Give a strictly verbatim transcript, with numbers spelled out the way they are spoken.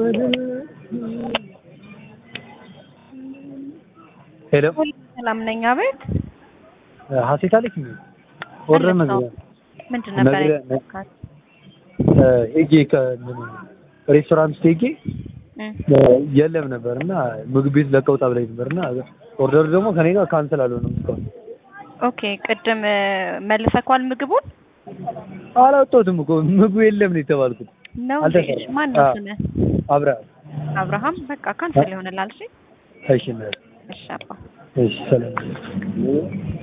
ሄሎ ሰላም ነኝ። አቤት ሀሴት አለች እንዴ? ኦርደር ነው ምንድን ነበር? ሄጄ ከምን ሬስቶራንት ሄጄ የለም ነበርና ምግብ ቤት ለቀውጣ ብለኝ ነበርና ኦርደር ደግሞ ከኔ ጋር ካንሰል አልሆነም እስካሁን። ኦኬ ቅድም መልሰኳል ምግቡን? አላወጣሁትም እኮ ምግቡ የለም ነው የተባልኩት። ነው እሺ። ማን ነው ስምህ? አብርሃም አብርሃም። በቃ ካንሰል ይሆናል። እሺ እሺ። እሺ አባ እሺ ሰላም